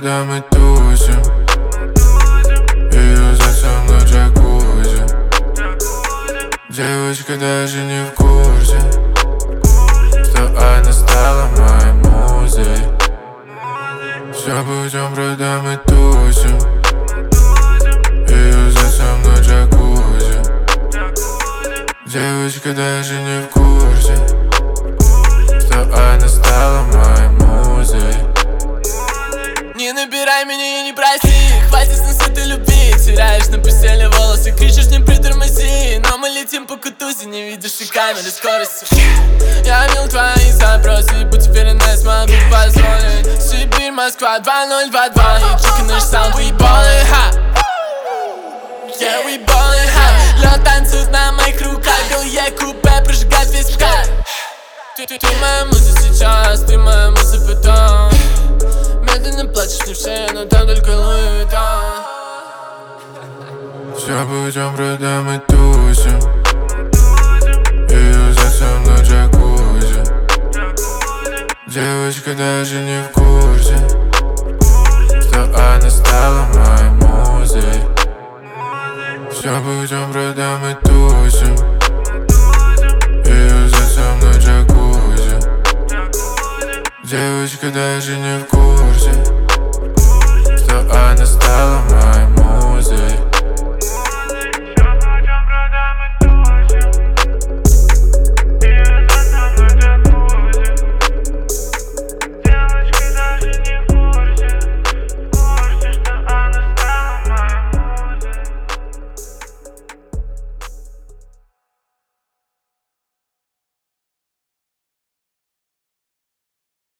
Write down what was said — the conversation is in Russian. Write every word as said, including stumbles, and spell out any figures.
продам и тусим. Ее за со мной джакузи. Девочка даже не в курсе, что она стала моей музой. Все путем продам и тусим. Ее за со мной джакузи. Девочка даже не в курсе, что она стала моей музой. Не набирай меня и не проси, хватит с нас этой любви. Теряешь на постели волосы, кричишь не притормози. Но мы летим по кутузе, не видишь и камеры скорости. Я видел твои запросы, будь уверен, я смогу позволить. Сибирь, Москва, два ноль два два. И чеки наш саунд, we ballin' hot. Yeah, we ballin' hot. Лед танцует на моих руках, белые купе прожигает весь мкат. Ты, ты, ты моя муза сейчас, ты моя муза потом. Медленно плачешь мне в шею, но там только Луи Виттон. Все путем продам и тусим. Ее за со мной джакузи. Девочка даже не в курсе,